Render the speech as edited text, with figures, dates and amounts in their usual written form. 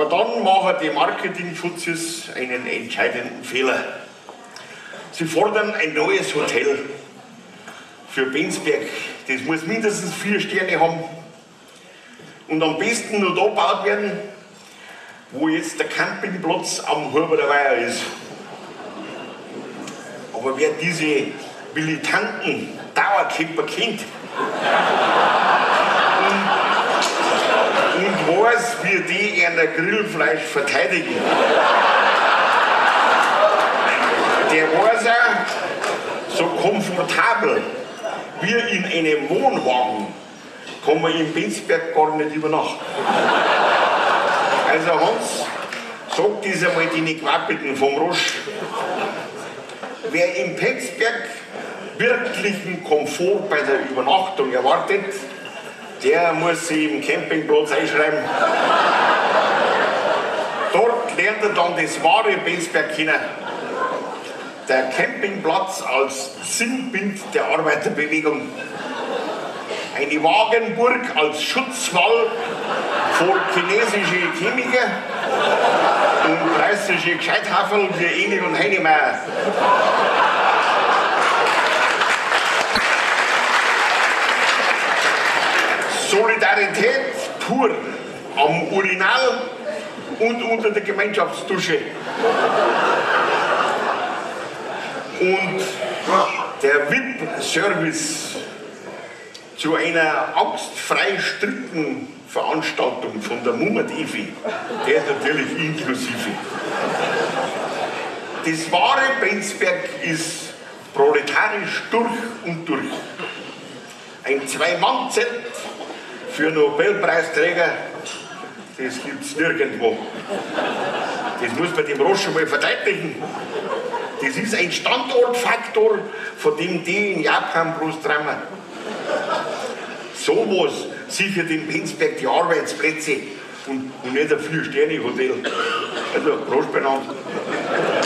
Aber dann machen die Marketingfuzzis einen entscheidenden Fehler. Sie fordern ein neues Hotel für Bensberg. Das muss mindestens 4 Sterne haben. Und am besten nur da gebaut werden, wo jetzt der Campingplatz am Huberter Weiher ist. Aber wer diese militanten Dauercamper kennt und weiß, wie die ihr Grillfleisch verteidigen, der weiß auch, so komfortabel wie in einem Wohnwagen kann man in Bensberg gar nicht übernachten. Also Hans, sag das einmal den Quappeten vom Rosch. Wer in Bensberg wirklichen Komfort bei der Übernachtung erwartet, der muss sich im Campingplatz einschreiben. Dort lernt er dann das wahre Bensberg kennen. Der Campingplatz als Sinnbild der Arbeiterbewegung. Eine Wagenburg als Schutzwall vor chinesische Chemiker und preußische Gescheithafel wie Emil und Heinemeier. Solidarität pur am Urinal und unter der Gemeinschaftsdusche. Und der VIP-Service zu einer angstfrei strikten Veranstaltung von der Mummet Evi, der ist natürlich inklusive. Das wahre Bensberg ist proletarisch durch und durch. Ein Zwei-Mann-Zelt für Nobelpreisträger, das gibt es nirgendwo. Das muss man dem Rosch schon mal verteidigen. Das ist ein Standortfaktor, von dem die in Japan bloß träumen. Sowas sichert in Bensberg die Arbeitsplätze und nicht ein 4-Sterne-Hotel. Also, Prost benannt.